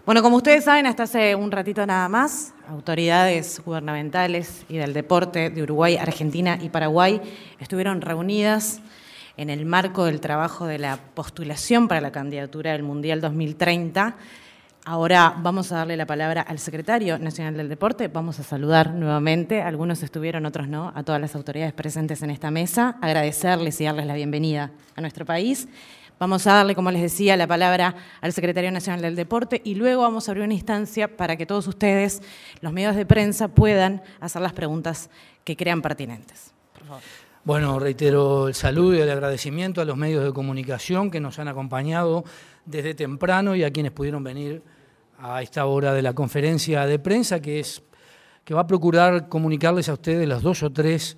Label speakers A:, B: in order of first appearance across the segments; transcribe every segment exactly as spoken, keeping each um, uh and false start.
A: Bueno, como ustedes saben, hasta hace un ratito nada más, autoridades gubernamentales y del deporte de Uruguay, Argentina y Paraguay estuvieron reunidas en el marco del trabajo de la postulación para la candidatura del Mundial dos mil treinta. Ahora vamos a darle la palabra al secretario nacional del deporte. Vamos a saludar nuevamente, algunos estuvieron, otros no, a todas las autoridades presentes en esta mesa, agradecerles y darles la bienvenida a nuestro país. Vamos a darle, como les decía, la palabra al secretario nacional del deporte y luego vamos a abrir una instancia para que todos ustedes, los medios de prensa, puedan hacer las preguntas que crean pertinentes. Por favor.
B: Bueno, reitero el saludo y el agradecimiento a los medios de comunicación que nos han acompañado desde temprano y a quienes pudieron venir a esta hora de la conferencia de prensa, que es que va a procurar comunicarles a ustedes los dos o tres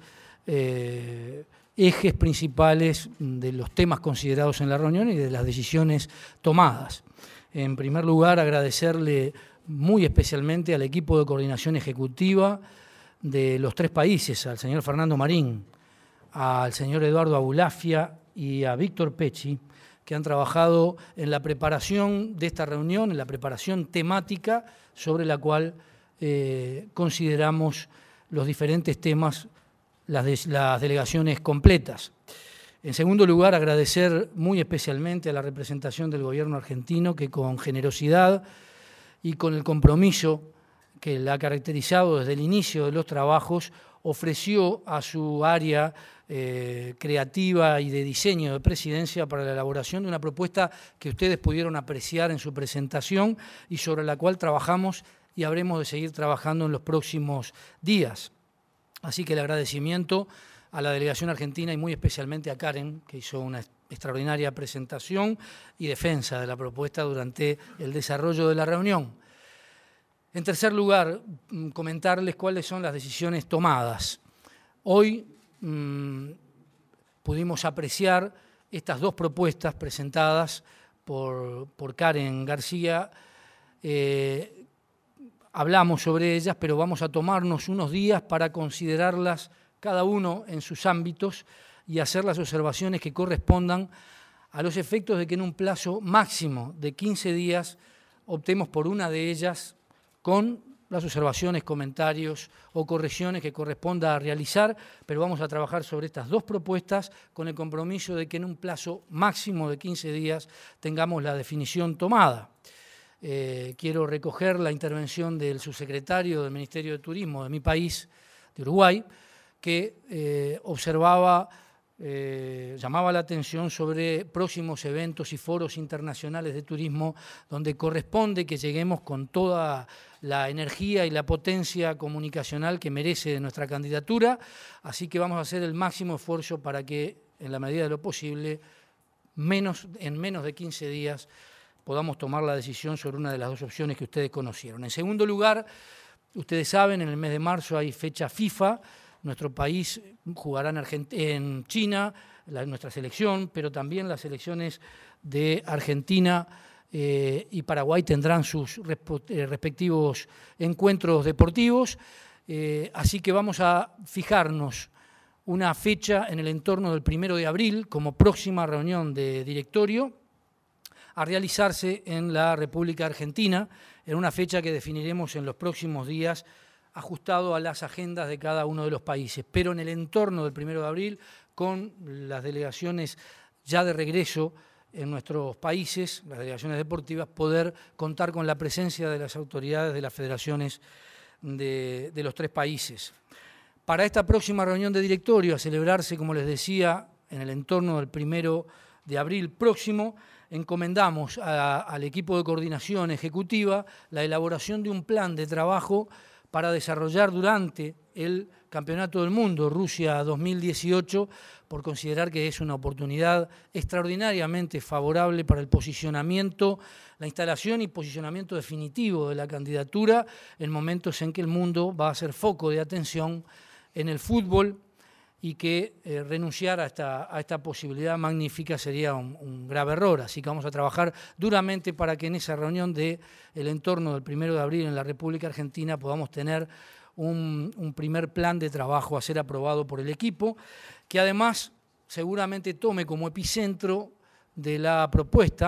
B: eh, ejes principales de los temas considerados en la reunión y de las decisiones tomadas. En primer lugar, agradecerle muy especialmente al equipo de coordinación ejecutiva de los tres países, al señor Fernando Marín, al señor Eduardo Abulafia y a Víctor Pecci, que han trabajado en la preparación de esta reunión, en la preparación temática sobre la cual eh, consideramos los diferentes temas, las, de, las delegaciones completas. En segundo lugar, agradecer muy especialmente a la representación del gobierno argentino que con generosidad y con el compromiso que la ha caracterizado desde el inicio de los trabajos, ofreció a su área eh, creativa y de diseño de presidencia para la elaboración de una propuesta que ustedes pudieron apreciar en su presentación y sobre la cual trabajamos y habremos de seguir trabajando en los próximos días. Así que el agradecimiento a la delegación argentina y muy especialmente a Karen, que hizo una extraordinaria presentación y defensa de la propuesta durante el desarrollo de la reunión. En tercer lugar, comentarles cuáles son las decisiones tomadas. Hoy mmm, pudimos apreciar estas dos propuestas presentadas por, por Karen García. Eh, hablamos sobre ellas, pero vamos a tomarnos unos días para considerarlas cada uno en sus ámbitos y hacer las observaciones que correspondan a los efectos de que en un plazo máximo de quince días optemos por una de ellas con las observaciones, comentarios o correcciones que corresponda a realizar, pero vamos a trabajar sobre estas dos propuestas con el compromiso de que en un plazo máximo de quince días tengamos la definición tomada. Eh, quiero recoger la intervención del subsecretario del Ministerio de Turismo de mi país, de Uruguay, que eh, observaba, eh, llamaba la atención sobre próximos eventos y foros internacionales de turismo donde corresponde que lleguemos con toda la energía y la potencia comunicacional que merece de nuestra candidatura, así que vamos a hacer el máximo esfuerzo para que, en la medida de lo posible, menos, en menos de quince días, podamos tomar la decisión sobre una de las dos opciones que ustedes conocieron. En segundo lugar, ustedes saben, en el mes de marzo hay fecha FIFA. Nuestro país jugará en, Argent- en China, la, nuestra selección, pero también las selecciones de Argentina eh, y Paraguay tendrán sus resp- eh, respectivos encuentros deportivos. Eh, así que vamos a fijarnos una fecha en el entorno del primero de abril como próxima reunión de directorio a realizarse en la República Argentina, en una fecha que definiremos en los próximos días ajustado a las agendas de cada uno de los países, pero en el entorno del primero de abril, con las delegaciones ya de regreso en nuestros países, las delegaciones deportivas, poder contar con la presencia de las autoridades de las federaciones de, de los tres países. Para esta próxima reunión de directorio, a celebrarse, como les decía, en el entorno del primero de abril próximo, encomendamos a, al equipo de coordinación ejecutiva la elaboración de un plan de trabajo para desarrollar durante el Campeonato del Mundo Rusia dos mil dieciocho, por considerar que es una oportunidad extraordinariamente favorable para el posicionamiento, la instalación y posicionamiento definitivo de la candidatura en momentos en que el mundo va a ser foco de atención en el fútbol y que eh, renunciar a esta, a esta posibilidad magnífica sería un, un grave error. Así que vamos a trabajar duramente para que en esa reunión del entorno del primero de abril en la República Argentina podamos tener un, un primer plan de trabajo a ser aprobado por el equipo, que además seguramente tome como epicentro de la propuesta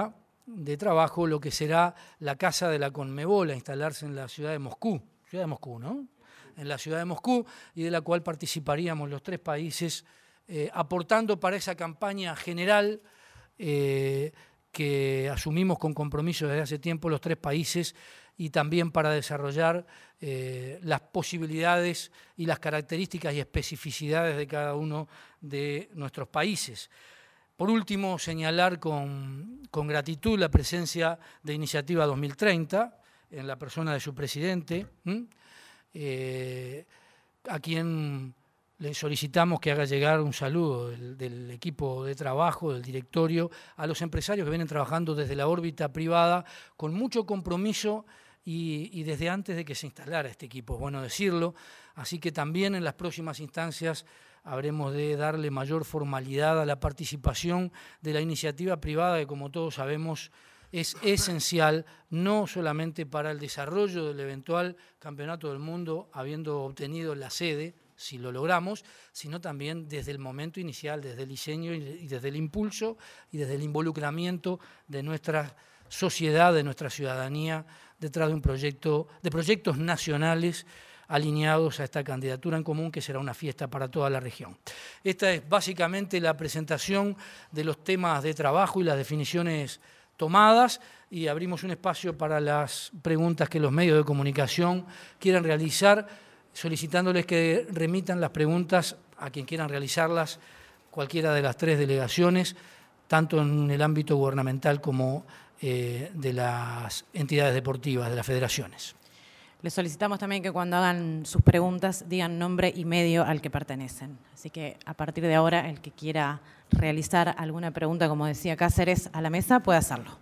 B: de trabajo lo que será la Casa de la Conmebol, a instalarse en la ciudad de Moscú, ciudad de Moscú, ¿no? En la ciudad de Moscú, y de la cual participaríamos los tres países eh, aportando para esa campaña general eh, que asumimos con compromiso desde hace tiempo los tres países, y también para desarrollar eh, las posibilidades y las características y especificidades de cada uno de nuestros países. Por último, señalar con, con gratitud la presencia de Iniciativa dos mil treinta, en la persona de su presidente, eh, a quien le solicitamos que haga llegar un saludo del, del equipo de trabajo, del directorio, a los empresarios que vienen trabajando desde la órbita privada con mucho compromiso y, y desde antes de que se instalara este equipo, es bueno decirlo. Así que también en las próximas instancias habremos de darle mayor formalidad a la participación de la iniciativa privada, que como todos sabemos es esencial no solamente para el desarrollo del eventual Campeonato del Mundo, habiendo obtenido la sede, si lo logramos, sino también desde el momento inicial, desde el diseño y desde el impulso y desde el involucramiento de nuestra sociedad, de nuestra ciudadanía, detrás de un proyecto, de proyectos nacionales alineados a esta candidatura en común, que será una fiesta para toda la región. Esta es básicamente la presentación de los temas de trabajo y las definiciones tomadas, y abrimos un espacio para las preguntas que los medios de comunicación quieran realizar, solicitándoles que remitan las preguntas a quien quieran realizarlas, cualquiera de las tres delegaciones, tanto en el ámbito gubernamental como eh, de las entidades deportivas, de las federaciones.
A: Les solicitamos también que cuando hagan sus preguntas digan nombre y medio al que pertenecen. Así que a partir de ahora, el que quiera realizar alguna pregunta, como decía Cáceres, a la mesa, puede hacerlo.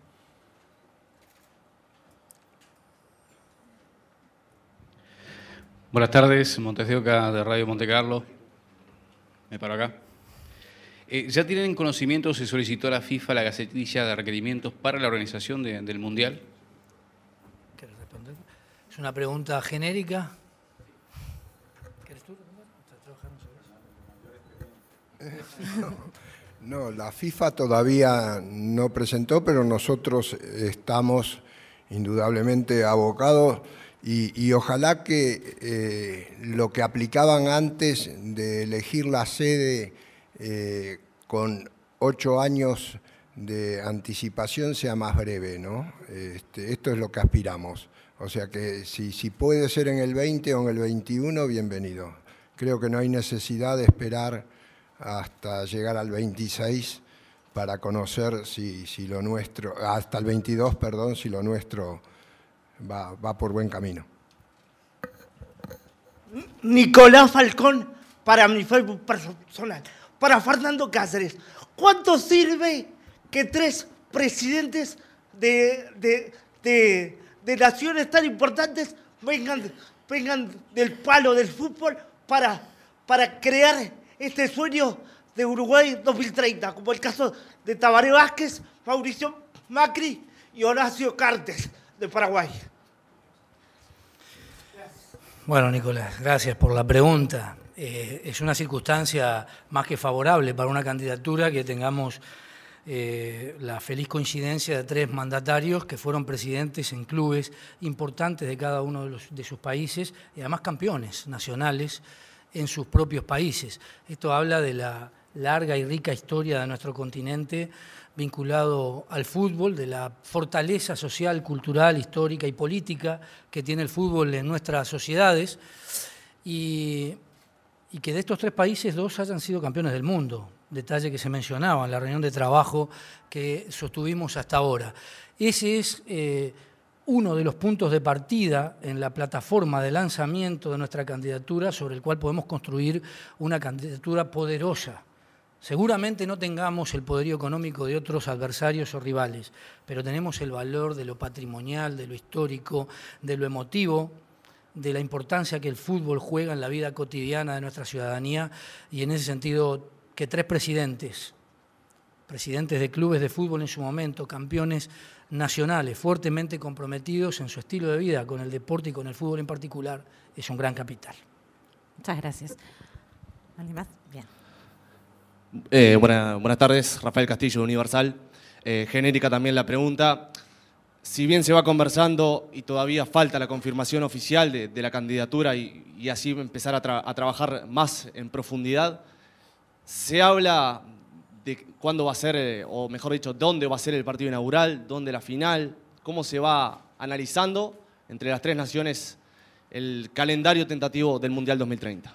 C: Buenas tardes, Montes de Oca de Radio Monte Carlo. Me paro acá. Eh, ¿Ya tienen conocimiento, se solicitó a la FIFA la gacetilla de requerimientos para la organización de, del Mundial?
B: ¿Quieres responder? Es una pregunta genérica. ¿Quieres tú
D: responder? No, la FIFA todavía no presentó, pero nosotros estamos indudablemente abocados y, y ojalá que eh, lo que aplicaban antes de elegir la sede eh, con ocho años de anticipación sea más breve, ¿no? Este, esto es lo que aspiramos. O sea que si, si puede ser en el veinte o en el veintiuno, bienvenido. Creo que no hay necesidad de esperar hasta llegar al veintiséis para conocer si, si lo nuestro, hasta el veintidós, perdón, si lo nuestro va, va por buen camino.
E: Nicolás Falcón, para mi Facebook personal. Para Fernando Cáceres, ¿cuánto sirve que tres presidentes de, de, de, de naciones tan importantes vengan, vengan del palo del fútbol para, para crear este sueño de Uruguay dos mil treinta, como el caso de Tabaré Vázquez, Mauricio Macri y Horacio Cartes, de Paraguay?
B: Bueno, Nicolás, gracias por la pregunta. Eh, es una circunstancia más que favorable para una candidatura que tengamos eh, la feliz coincidencia de tres mandatarios que fueron presidentes en clubes importantes de cada uno de, los, de sus países y además campeones nacionales en sus propios países. Esto habla de la larga y rica historia de nuestro continente vinculado al fútbol, de la fortaleza social, cultural, histórica y política que tiene el fútbol en nuestras sociedades, y, y que de estos tres países dos hayan sido campeones del mundo, detalle que se mencionaba en la reunión de trabajo que sostuvimos hasta ahora. Ese es eh, uno de los puntos de partida en la plataforma de lanzamiento de nuestra candidatura, sobre el cual podemos construir una candidatura poderosa. Seguramente no tengamos el poderío económico de otros adversarios o rivales, pero tenemos el valor de lo patrimonial, de lo histórico, de lo emotivo, de la importancia que el fútbol juega en la vida cotidiana de nuestra ciudadanía, y en ese sentido que tres presidentes, presidentes de clubes de fútbol en su momento, campeones nacionales, fuertemente comprometidos en su estilo de vida con el deporte y con el fútbol en particular, es un gran capital.
A: Muchas gracias. ¿Alguien más? Bien.
F: Eh, buena, buenas tardes, Rafael Castillo, Universal. eh, genérica también la pregunta. Si bien se va conversando y todavía falta la confirmación oficial de, de la candidatura y, y así empezar a, tra a trabajar más en profundidad, se habla de cuándo va a ser, eh, o mejor dicho, dónde va a ser el partido inaugural, dónde la final, cómo se va analizando entre las tres naciones el calendario tentativo del Mundial dos mil treinta.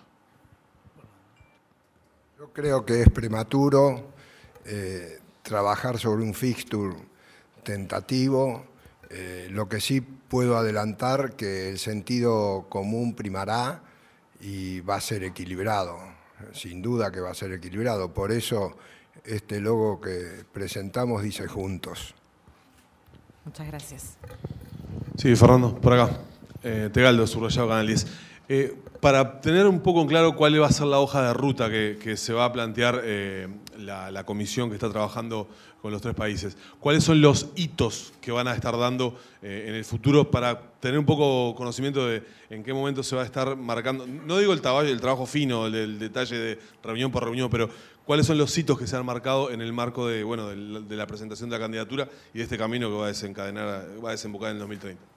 D: Yo creo que es prematuro eh, trabajar sobre un fixture tentativo. Eh, lo que sí puedo adelantar que el sentido común primará y va a ser equilibrado, sin duda que va a ser equilibrado. Por eso este logo que presentamos dice juntos.
A: Muchas gracias.
G: Sí, Fernando, por acá. Eh, Tegaldo, Subrayado, Canal diez. Eh, para tener un poco en claro cuál va a ser la hoja de ruta que, que se va a plantear eh, la, la comisión que está trabajando con los tres países, ¿cuáles son los hitos que van a estar dando eh, en el futuro para tener un poco conocimiento de en qué momento se va a estar marcando? No digo el trabajo, el trabajo fino, el, el detalle de reunión por reunión, pero ¿cuáles son los hitos que se han marcado en el marco de, bueno, de, de la presentación de la candidatura y de este camino que va a desencadenar, va a desembocar en el dos mil treinta?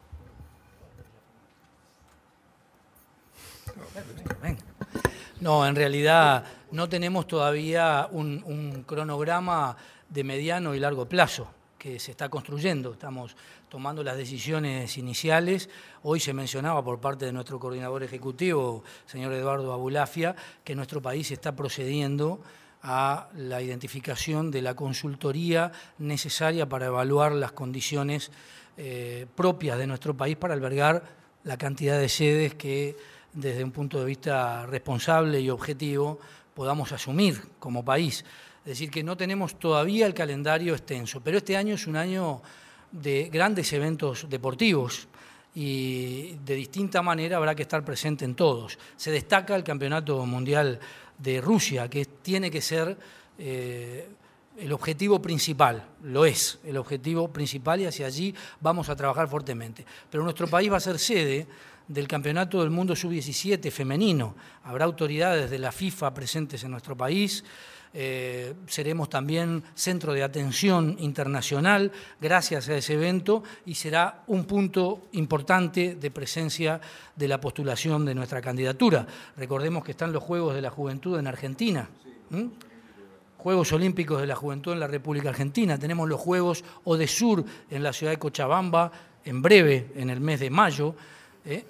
B: No, en realidad no tenemos todavía un, un cronograma de mediano y largo plazo que se está construyendo. Estamos tomando las decisiones iniciales. Hoy se mencionaba por parte de nuestro coordinador ejecutivo, señor Eduardo Abulafia, que nuestro país está procediendo a la identificación de la consultoría necesaria para evaluar las condiciones eh, propias de nuestro país para albergar la cantidad de sedes que, desde un punto de vista responsable y objetivo, podamos asumir como país. Es decir, que no tenemos todavía el calendario extenso, pero este año es un año de grandes eventos deportivos y de distinta manera habrá que estar presente en todos. Se destaca el Campeonato Mundial de Rusia, que tiene que ser eh, el objetivo principal, lo es, el objetivo principal, y hacia allí vamos a trabajar fuertemente. Pero nuestro país va a ser sede del Campeonato del Mundo sub diecisiete femenino. Habrá autoridades de la FIFA presentes en nuestro país. Eh, seremos también centro de atención internacional gracias a ese evento y será un punto importante de presencia de la postulación de nuestra candidatura. Recordemos que están los Juegos de la Juventud en Argentina, ¿Mm? Juegos Olímpicos de la Juventud en la República Argentina, tenemos los Juegos Odesur en la ciudad de Cochabamba en breve, en el mes de mayo, ¿eh?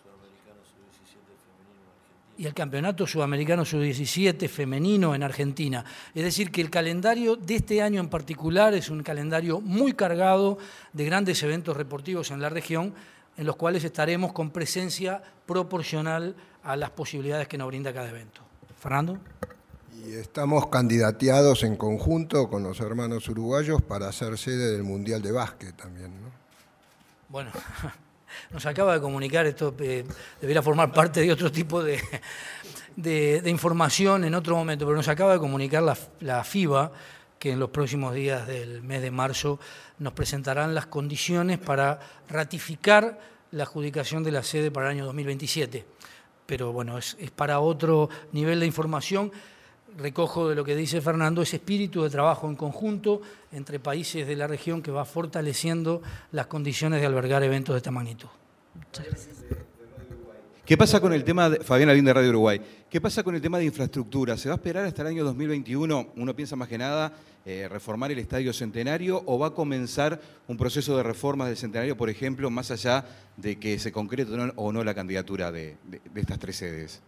B: y el Campeonato Sudamericano sub diecisiete femenino en Argentina. Es decir, que el calendario de este año en particular es un calendario muy cargado de grandes eventos deportivos en la región, en los cuales estaremos con presencia proporcional a las posibilidades que nos brinda cada evento. Fernando.
D: Y estamos candidateados en conjunto con los hermanos uruguayos para ser sede del Mundial de Básquet también, ¿no?
B: Bueno... Nos acaba de comunicar, esto eh, debería formar parte de otro tipo de, de, de información en otro momento, pero nos acaba de comunicar la, la FIBA que en los próximos días del mes de marzo nos presentarán las condiciones para ratificar la adjudicación de la sede para el año dos mil veintisiete. Pero bueno, es, es para otro nivel de información. Recojo de lo que dice Fernando, ese espíritu de trabajo en conjunto entre países de la región que va fortaleciendo las condiciones de albergar eventos de esta magnitud. Muchas gracias.
H: ¿Qué pasa con el tema, de, Fabián Alín de Radio Uruguay, qué pasa con el tema de infraestructura? ¿Se va a esperar hasta el año dos mil veintiuno, uno piensa más que nada, eh, reformar el Estadio Centenario, o va a comenzar un proceso de reformas del Centenario, por ejemplo, más allá de que se concrete o no la candidatura de, de, de estas tres sedes?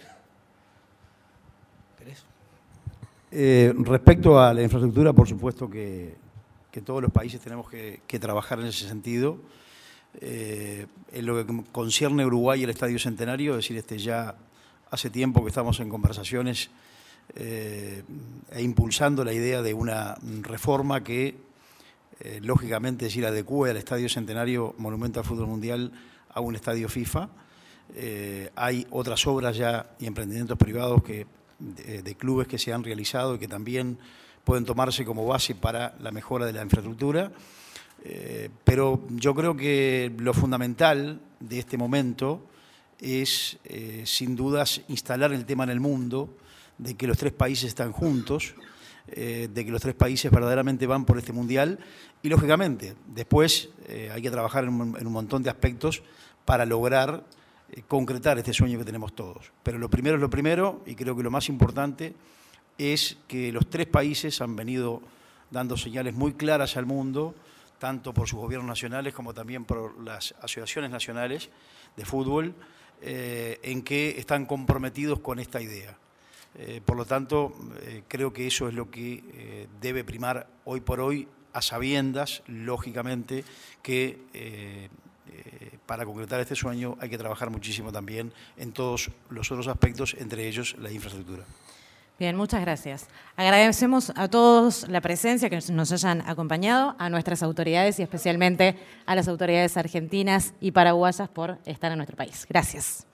I: Eh, respecto a la infraestructura, por supuesto que, que todos los países tenemos que, que trabajar en ese sentido. Eh, en lo que concierne a Uruguay y el Estadio Centenario, es decir, este ya hace tiempo que estamos en conversaciones eh, e impulsando la idea de una reforma que, eh, lógicamente, es decir, adecue al Estadio Centenario, Monumento al Fútbol Mundial, a un estadio FIFA. Eh, hay otras obras ya y emprendimientos privados que De, de clubes que se han realizado y que también pueden tomarse como base para la mejora de la infraestructura. Eh, pero yo creo que lo fundamental de este momento es, eh, sin dudas, instalar el tema en el mundo de que los tres países están juntos, eh, de que los tres países verdaderamente van por este Mundial y, lógicamente, después eh, hay que trabajar en un, en un montón de aspectos para lograr eh, concretar este sueño que tenemos todos. Pero lo primero es lo primero y creo que lo más importante es que los tres países han venido dando señales muy claras al mundo, tanto por sus gobiernos nacionales como también por las asociaciones nacionales de fútbol, eh, en que están comprometidos con esta idea. Eh, por lo tanto, eh, creo que eso es lo que eh, debe primar hoy por hoy, a sabiendas, lógicamente, que eh, eh, para concretar este sueño hay que trabajar muchísimo también en todos los otros aspectos, entre ellos la infraestructura.
A: Bien, muchas gracias. Agradecemos a todos la presencia, que nos hayan acompañado, a nuestras autoridades y especialmente a las autoridades argentinas y paraguayas por estar en nuestro país. Gracias.